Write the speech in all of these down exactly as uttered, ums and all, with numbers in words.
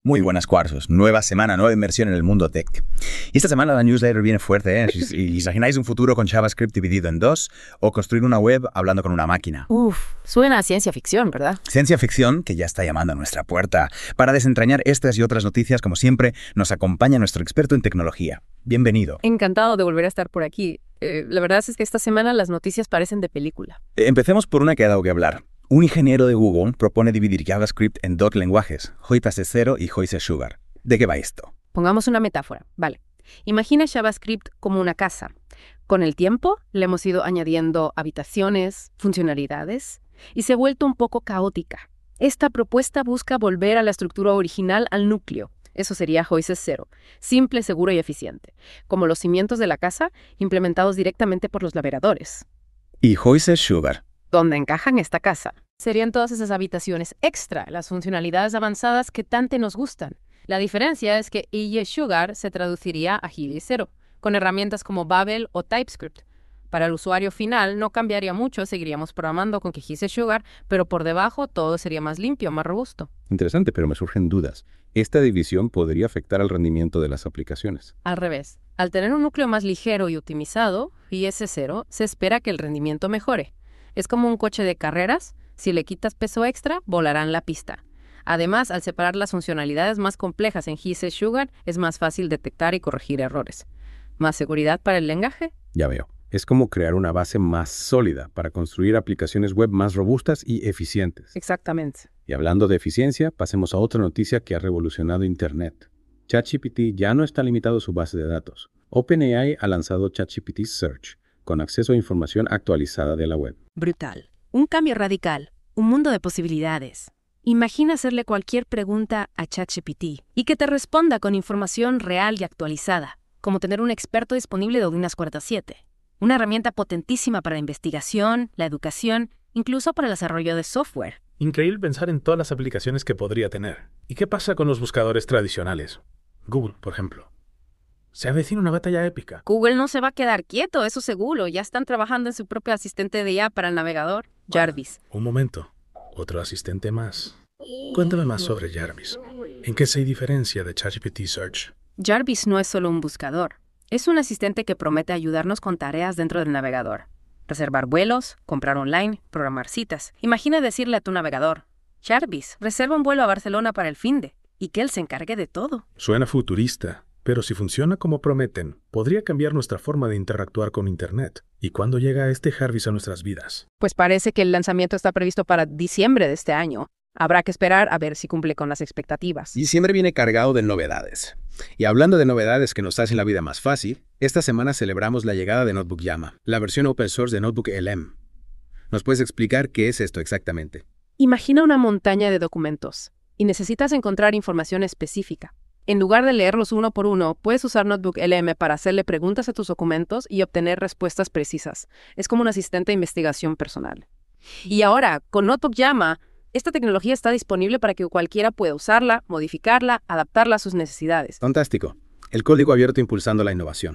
Muy buenas cuarzos, nueva semana, nueva inmersión en el mundo tech. Y esta semana la newsletter viene fuerte, ¿eh? Si, si imagináis un futuro con JavaScript dividido en dos o construir una web hablando con una máquina. Uf, suena a ciencia ficción, ¿verdad? Ciencia ficción que ya está llamando a nuestra puerta. Para desentrañar estas y otras noticias, como siempre, nos acompaña nuestro experto en tecnología. Bienvenido. Encantado de volver a estar por aquí. Eh, la verdad es que esta semana las noticias parecen de película. Empecemos por una que ha dado que hablar. Un ingeniero de Google propone dividir JavaScript en dos lenguajes, Hoize cero y Hoize Sugar. ¿De qué va esto? Pongamos una metáfora, vale. Imagina JavaScript como una casa. Con el tiempo le hemos ido añadiendo habitaciones, funcionalidades, y se ha vuelto un poco caótica. Esta propuesta busca volver a la estructura original, al núcleo. Eso sería Hoize cero, simple, seguro y eficiente, como los cimientos de la casa implementados directamente por los navegadores. ¿Y Hoize Sugar? ¿Dónde encajan esta casa? Serían todas esas habitaciones extra, las funcionalidades avanzadas que tanto nos gustan. La diferencia es que Hoize Sugar se traduciría a Hoize cero, con herramientas como Babel o TypeScript. Para el usuario final no cambiaría mucho, seguiríamos programando con Hoize Sugar, pero por debajo todo sería más limpio, más robusto. Interesante, pero me surgen dudas. ¿Esta división podría afectar al rendimiento de las aplicaciones? Al revés. Al tener un núcleo más ligero y optimizado, Hoize cero, se espera que el rendimiento mejore. Es como un coche de carreras, si le quitas peso extra, volarán la pista. Además, al separar las funcionalidades más complejas en Hoize Sugar, es más fácil detectar y corregir errores. ¿Más seguridad para el lenguaje? Ya veo. Es como crear una base más sólida para construir aplicaciones web más robustas y eficientes. Exactamente. Y hablando de eficiencia, pasemos a otra noticia que ha revolucionado Internet. ChatGPT ya no está limitado a su base de datos. OpenAI ha lanzado ChatGPT Search, con acceso a información actualizada de la web. Brutal. Un cambio radical. Un mundo de posibilidades. Imagina hacerle cualquier pregunta a ChatGPT y que te responda con información real y actualizada, como tener un experto disponible de unas cuarenta y siete. Una herramienta potentísima para la investigación, la educación, incluso para el desarrollo de software. Increíble pensar en todas las aplicaciones que podría tener. ¿Y qué pasa con los buscadores tradicionales? Google, por ejemplo. Se avecina una batalla épica. Google no se va a quedar quieto, eso seguro. Ya están trabajando en su propio asistente de I A para el navegador, Jarvis. Un momento. Otro asistente más. Cuéntame más sobre Jarvis. ¿En qué se diferencia de ChatGPT Search? Jarvis no es solo un buscador. Es un asistente que promete ayudarnos con tareas dentro del navegador. Reservar vuelos, comprar online, programar citas. Imagina decirle a tu navegador, Jarvis, reserva un vuelo a Barcelona para el finde, y que él se encargue de todo. Suena futurista, pero si funciona como prometen, podría cambiar nuestra forma de interactuar con Internet. ¿Y cuándo llega este Jarvis a nuestras vidas? Pues parece que el lanzamiento está previsto para diciembre de este año. Habrá que esperar a ver si cumple con las expectativas. Diciembre viene cargado de novedades. Y hablando de novedades que nos hacen la vida más fácil, esta semana celebramos la llegada de Notebook Llama, la versión open source de Notebook L M. ¿Nos puedes explicar qué es esto exactamente? Imagina una montaña de documentos y necesitas encontrar información específica. En lugar de leerlos uno por uno, puedes usar Notebook L M para hacerle preguntas a tus documentos y obtener respuestas precisas. Es como un asistente de investigación personal. Y ahora, con Notebook Llama, esta tecnología está disponible para que cualquiera pueda usarla, modificarla, adaptarla a sus necesidades. Fantástico. El código abierto impulsando la innovación.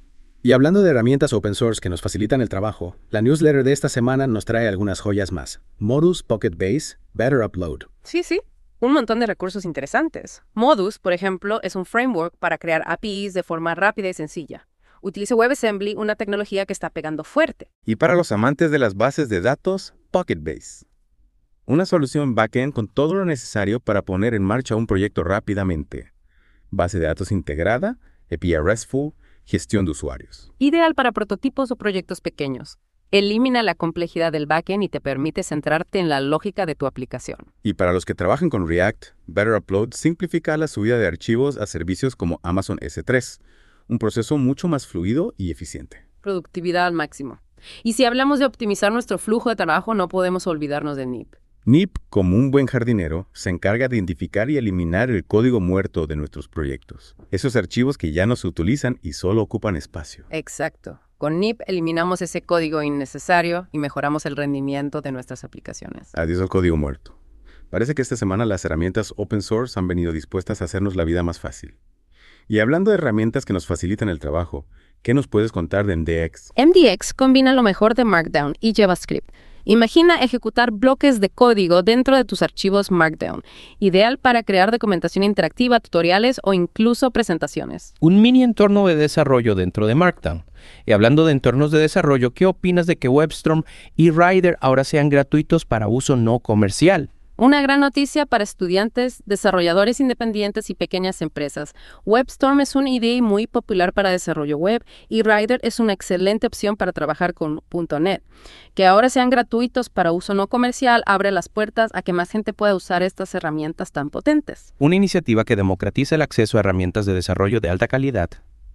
Y hablando de herramientas open source que nos facilitan el trabajo, la newsletter de esta semana nos trae algunas joyas más. Modus, Pocket Base, Better Upload. Sí, sí. Un montón de recursos interesantes. Modus, por ejemplo, es un framework para crear A P Is de forma rápida y sencilla. Utiliza WebAssembly, una tecnología que está pegando fuerte. Y para los amantes de las bases de datos, Pocket Base. Una solución backend con todo lo necesario para poner en marcha un proyecto rápidamente. Base de datos integrada, A P I RESTful, gestión de usuarios. Ideal para prototipos o proyectos pequeños. Elimina la complejidad del backend y te permite centrarte en la lógica de tu aplicación. Y para los que trabajan con React, Better Upload simplifica la subida de archivos a servicios como Amazon S tres, un proceso mucho más fluido y eficiente. Productividad al máximo. Y si hablamos de optimizar nuestro flujo de trabajo, no podemos olvidarnos de Nip. Nip, como un buen jardinero, se encarga de identificar y eliminar el código muerto de nuestros proyectos. Esos archivos que ya no se utilizan y solo ocupan espacio. Exacto. Con Nip eliminamos ese código innecesario y mejoramos el rendimiento de nuestras aplicaciones. Adiós al código muerto. Parece que esta semana las herramientas open source han venido dispuestas a hacernos la vida más fácil. Y hablando de herramientas que nos facilitan el trabajo, ¿qué nos puedes contar de M D X? M D X combina lo mejor de Markdown y JavaScript. Imagina ejecutar bloques de código dentro de tus archivos Markdown, ideal para crear documentación interactiva, tutoriales o incluso presentaciones. Un mini entorno de desarrollo dentro de Markdown. Y hablando de entornos de desarrollo, ¿qué opinas de que WebStorm y Rider ahora sean gratuitos para uso no comercial? Una gran noticia para estudiantes, desarrolladores independientes y pequeñas empresas. WebStorm es una I D E muy popular para desarrollo web y Rider es una excelente opción para trabajar con punto net. Que ahora sean gratuitos para uso no comercial abre las puertas a que más gente pueda usar estas herramientas tan potentes. Una iniciativa que democratiza el acceso a herramientas de desarrollo de alta calidad.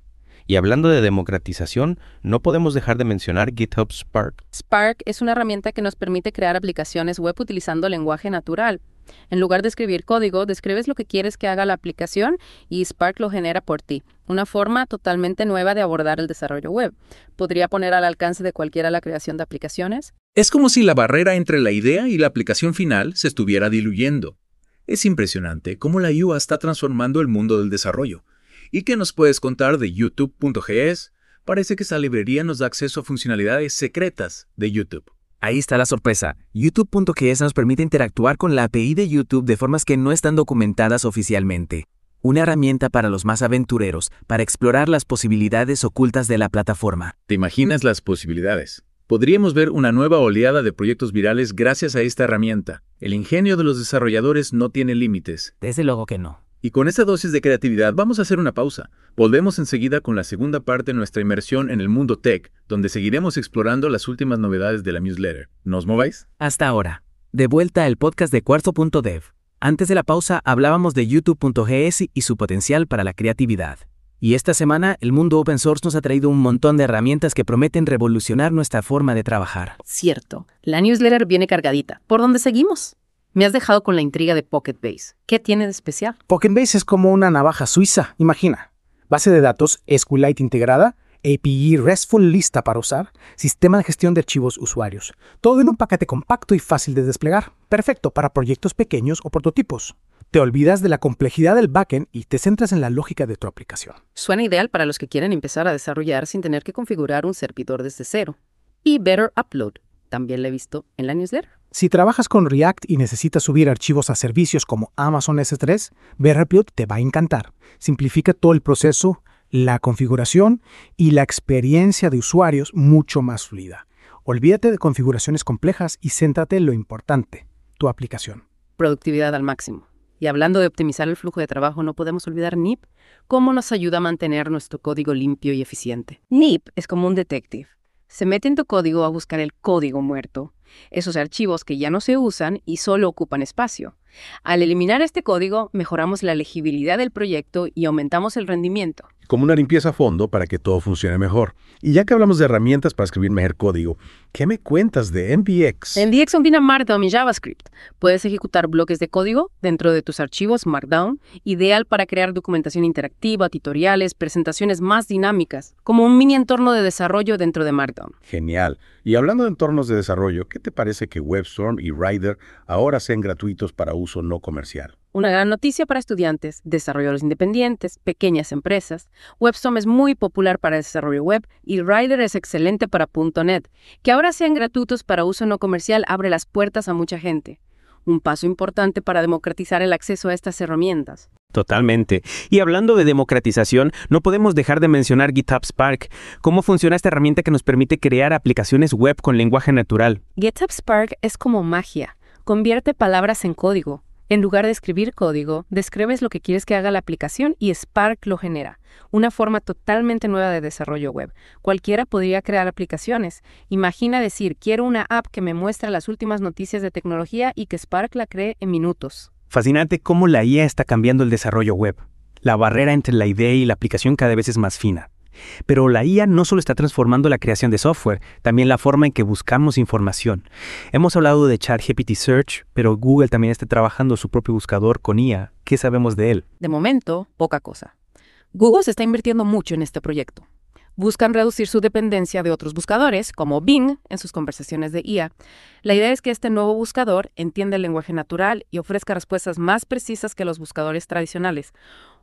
Y hablando de democratización, no podemos dejar de mencionar GitHub Spark. Spark es una herramienta que nos permite crear aplicaciones web utilizando lenguaje natural. En lugar de escribir código, describes lo que quieres que haga la aplicación y Spark lo genera por ti. Una forma totalmente nueva de abordar el desarrollo web. ¿Podría poner al alcance de cualquiera la creación de aplicaciones? Es como si la barrera entre la idea y la aplicación final se estuviera diluyendo. Es impresionante cómo la I U A está transformando el mundo del desarrollo. ¿Y qué nos puedes contar de YouTube punto G S? Parece que esta librería nos da acceso a funcionalidades secretas de YouTube. Ahí está la sorpresa. YouTube punto G S nos permite interactuar con la A P I de YouTube de formas que no están documentadas oficialmente. Una herramienta para los más aventureros, para explorar las posibilidades ocultas de la plataforma. ¿Te imaginas las posibilidades? Podríamos ver una nueva oleada de proyectos virales gracias a esta herramienta. El ingenio de los desarrolladores no tiene límites. Desde luego que no. Y con esta dosis de creatividad vamos a hacer una pausa. Volvemos enseguida con la segunda parte de nuestra inmersión en el mundo tech, donde seguiremos explorando las últimas novedades de la newsletter. ¿No os mováis? Hasta ahora. De vuelta al podcast de Cuarzo punto dev. Antes de la pausa hablábamos de YouTube punto G S y su potencial para la creatividad. Y esta semana el mundo open source nos ha traído un montón de herramientas que prometen revolucionar nuestra forma de trabajar. Cierto. La newsletter viene cargadita. ¿Por dónde seguimos? Me has dejado con la intriga de Pocket Base. ¿Qué tiene de especial? Pocket Base es como una navaja suiza, imagina. Base de datos SQLite integrada, A P I RESTful lista para usar, sistema de gestión de archivos usuarios. Todo en un paquete compacto y fácil de desplegar. Perfecto para proyectos pequeños o prototipos. Te olvidas de la complejidad del backend y te centras en la lógica de tu aplicación. Suena ideal para los que quieren empezar a desarrollar sin tener que configurar un servidor desde cero. Y Better Upload. También lo he visto en la newsletter. Si trabajas con React y necesitas subir archivos a servicios como Amazon S tres, Better Upload te va a encantar. Simplifica todo el proceso, la configuración y la experiencia de usuarios mucho más fluida. Olvídate de configuraciones complejas y céntrate en lo importante, tu aplicación. Productividad al máximo. Y hablando de optimizar el flujo de trabajo, no podemos olvidar N I P, cómo nos ayuda a mantener nuestro código limpio y eficiente. N I P es como un detective. Se mete en tu código a buscar el código muerto, esos archivos que ya no se usan y solo ocupan espacio. Al eliminar este código, mejoramos la legibilidad del proyecto y aumentamos el rendimiento. Como una limpieza a fondo para que todo funcione mejor. Y ya que hablamos de herramientas para escribir mejor código, ¿qué me cuentas de M V X? M V X combina Markdown y JavaScript. Puedes ejecutar bloques de código dentro de tus archivos Markdown, ideal para crear documentación interactiva, tutoriales, presentaciones más dinámicas, como un mini entorno de desarrollo dentro de Markdown. Genial. Y hablando de entornos de desarrollo, ¿qué te parece que WebStorm y Rider ahora sean gratuitos para uso no comercial? Una gran noticia para estudiantes, desarrolladores independientes, pequeñas empresas. WebStorm es muy popular para desarrollo web y Rider es excelente para punto net. Que ahora sean gratuitos para uso no comercial abre las puertas a mucha gente. Un paso importante para democratizar el acceso a estas herramientas. Totalmente. Y hablando de democratización, no podemos dejar de mencionar GitHub Spark. ¿Cómo funciona esta herramienta que nos permite crear aplicaciones web con lenguaje natural? GitHub Spark es como magia. Convierte palabras en código. En lugar de escribir código, describes lo que quieres que haga la aplicación y Spark lo genera. Una forma totalmente nueva de desarrollo web. Cualquiera podría crear aplicaciones. Imagina decir, quiero una app que me muestre las últimas noticias de tecnología y que Spark la cree en minutos. Fascinante cómo la I A está cambiando el desarrollo web. La barrera entre la idea y la aplicación cada vez es más fina. Pero la I A no solo está transformando la creación de software, también la forma en que buscamos información. Hemos hablado de ChatGPT Search, pero Google también está trabajando su propio buscador con I A. ¿Qué sabemos de él? De momento, poca cosa. Google se está invirtiendo mucho en este proyecto. Buscan reducir su dependencia de otros buscadores, como Bing, en sus conversaciones de I A. La idea es que este nuevo buscador entienda el lenguaje natural y ofrezca respuestas más precisas que los buscadores tradicionales.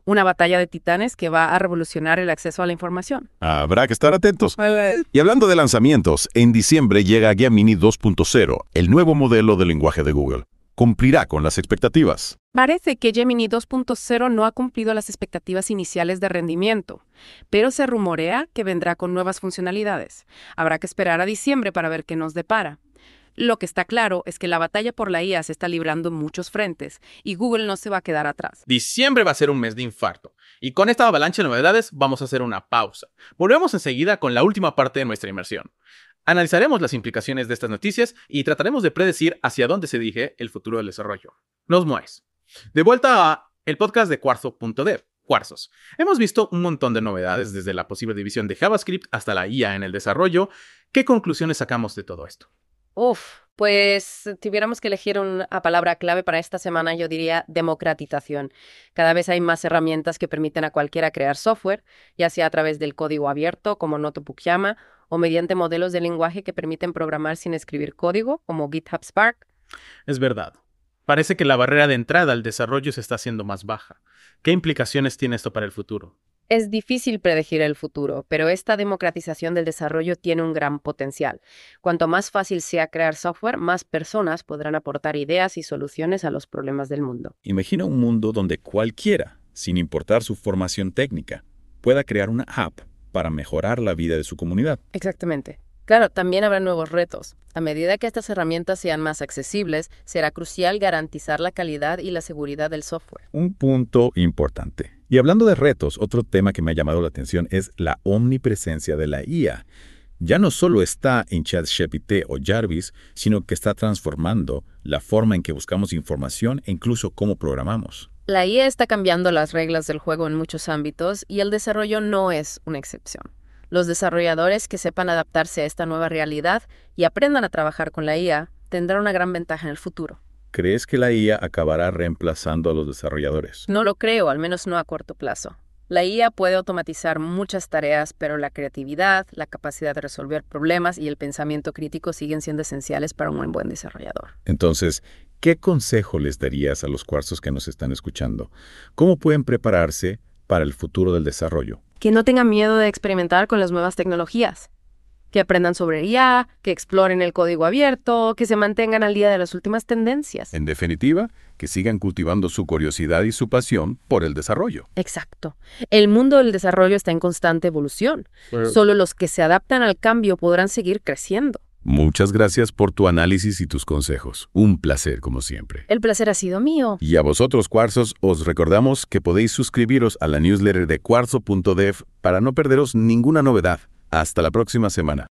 una batalla de titanes que va a revolucionar el acceso a la información. Habrá que estar atentos. Y hablando de lanzamientos, en diciembre llega Gemini dos punto cero, el nuevo modelo de lenguaje de Google. ¿Cumplirá con las expectativas? Parece que Gemini dos punto cero no ha cumplido las expectativas iniciales de rendimiento, pero se rumorea que vendrá con nuevas funcionalidades. Habrá que esperar a diciembre para ver qué nos depara. Lo que está claro es que la batalla por la I A se está librando en muchos frentes y Google no se va a quedar atrás. Diciembre va a ser un mes de infarto. Y con esta avalancha de novedades vamos a hacer una pausa. Volvemos enseguida con la última parte de nuestra inmersión. Analizaremos las implicaciones de estas noticias y trataremos de predecir hacia dónde se dirige el futuro del desarrollo. No os muáis. De vuelta a el podcast de Cuarzo punto dev. Cuarzos. Hemos visto un montón de novedades desde la posible división de JavaScript hasta la I A en el desarrollo. ¿Qué conclusiones sacamos de todo esto? Uf, pues si tuviéramos que elegir una palabra clave para esta semana, yo diría democratización. Cada vez hay más herramientas que permiten a cualquiera crear software, ya sea a través del código abierto, como Notebook Llama, o mediante modelos de lenguaje que permiten programar sin escribir código, como GitHub Spark. Es verdad. Parece que la barrera de entrada al desarrollo se está haciendo más baja. ¿Qué implicaciones tiene esto para el futuro? Es difícil predecir el futuro, pero esta democratización del desarrollo tiene un gran potencial. Cuanto más fácil sea crear software, más personas podrán aportar ideas y soluciones a los problemas del mundo. Imagina un mundo donde cualquiera, sin importar su formación técnica, pueda crear una app para mejorar la vida de su comunidad. Exactamente. Claro, también habrá nuevos retos. A medida que estas herramientas sean más accesibles, será crucial garantizar la calidad y la seguridad del software. Un punto importante. Y hablando de retos, otro tema que me ha llamado la atención es la omnipresencia de la I A. Ya no solo está en ChatGPT o Jarvis, sino que está transformando la forma en que buscamos información e incluso cómo programamos. La I A está cambiando las reglas del juego en muchos ámbitos y el desarrollo no es una excepción. Los desarrolladores que sepan adaptarse a esta nueva realidad y aprendan a trabajar con la I A tendrán una gran ventaja en el futuro. ¿Crees que la I A acabará reemplazando a los desarrolladores? No lo creo, al menos no a corto plazo. La I A puede automatizar muchas tareas, pero la creatividad, la capacidad de resolver problemas y el pensamiento crítico siguen siendo esenciales para un buen desarrollador. Entonces, ¿qué consejo les darías a los cuarzos que nos están escuchando? ¿Cómo pueden prepararse para el futuro del desarrollo? Que no tengan miedo de experimentar con las nuevas tecnologías. Que aprendan sobre I A, que exploren el código abierto, que se mantengan al día de las últimas tendencias. En definitiva, que sigan cultivando su curiosidad y su pasión por el desarrollo. Exacto. El mundo del desarrollo está en constante evolución. Pero solo los que se adaptan al cambio podrán seguir creciendo. Muchas gracias por tu análisis y tus consejos. Un placer, como siempre. El placer ha sido mío. Y a vosotros, cuarzos, os recordamos que podéis suscribiros a la newsletter de cuarzo punto dev para no perderos ninguna novedad. Hasta la próxima semana.